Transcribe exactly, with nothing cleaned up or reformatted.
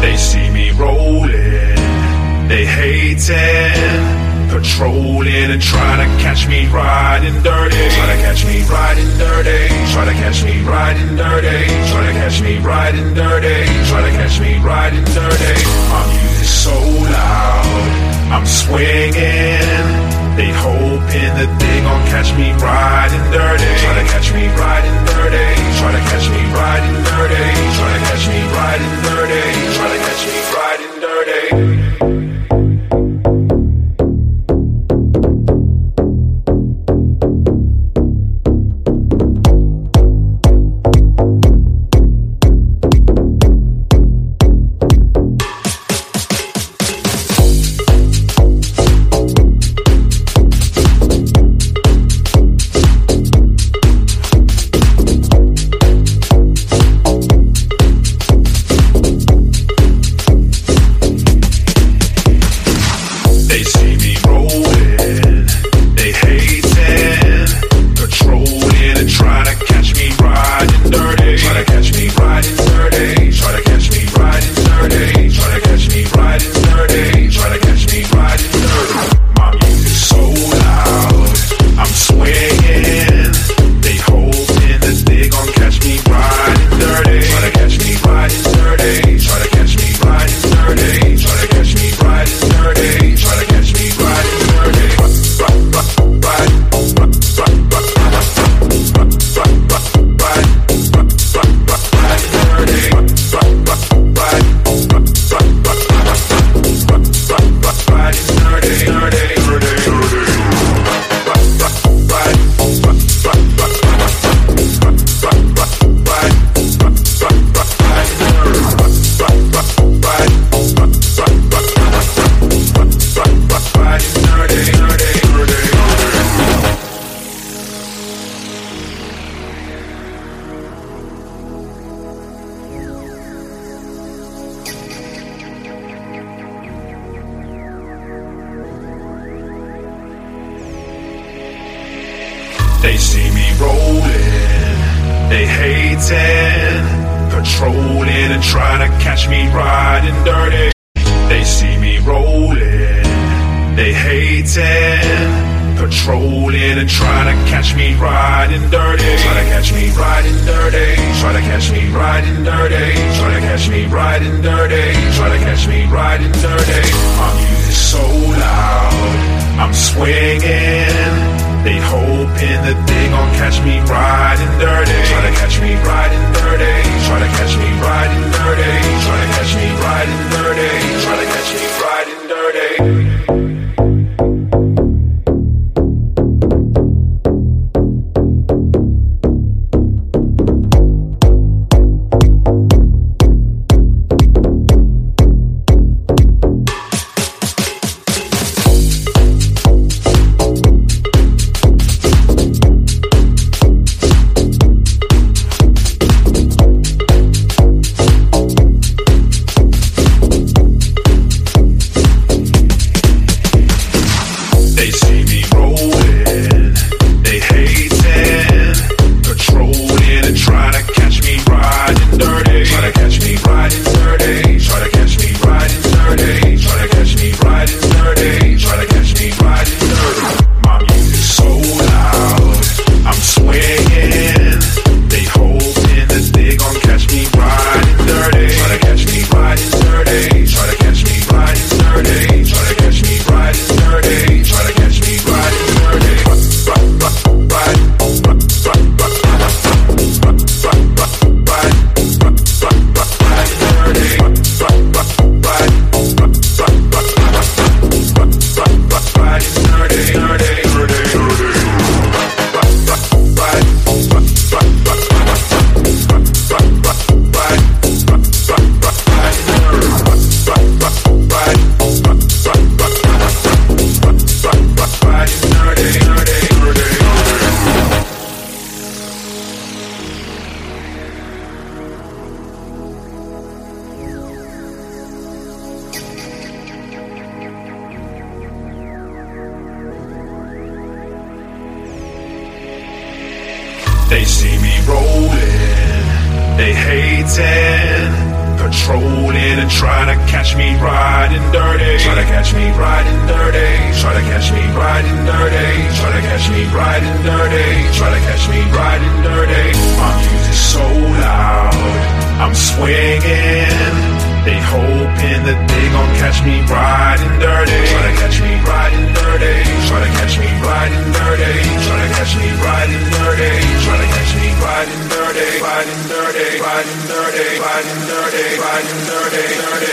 They see me rolling, they hating, patrolling and trying to catch me riding dirty. Try to catch me riding dirty. Try to catch me riding dirty. Try to catch me riding dirty. Try to catch me riding dirty. My music's so loud, I'm swinging. They hoping that they gon' catch me riding dirty. Try to catch me riding dirty. Try to catch me riding dirty. Try to catch me riding dirty. Try to catch me riding dirty. They see me rolling, they hating, patrolling and trying to catch me riding dirty. They see me rolling, they hating, patrolling and trying to catch me riding dirty. Try to catch me riding dirty. Try to catch me riding dirty. Try to catch me riding dirty. Try to catch me riding dirty. My music's so loud, I'm swinging. They hoping that they gon' catch me riding dirty. Try to catch me riding dirty. Try to catch me riding dirty. Try to catch me riding dirty. Try to catch me riding dirty. They see me rolling, they hating, patrolling and trying to catch me riding dirty. Try to catch me riding dirty. Try to catch me riding dirty. Try to catch me riding dirty. Try to catch me riding dirty. My music's so loud, I'm swinging. They hoping that they gon' catch me riding dirty. Try to catch me riding dirty. Try to catch me riding dirty. Try to catch me riding dirty. Try to catch me riding dirty. Riding dirty. Riding dirty. Riding dirty. Riding dirty. Dirty.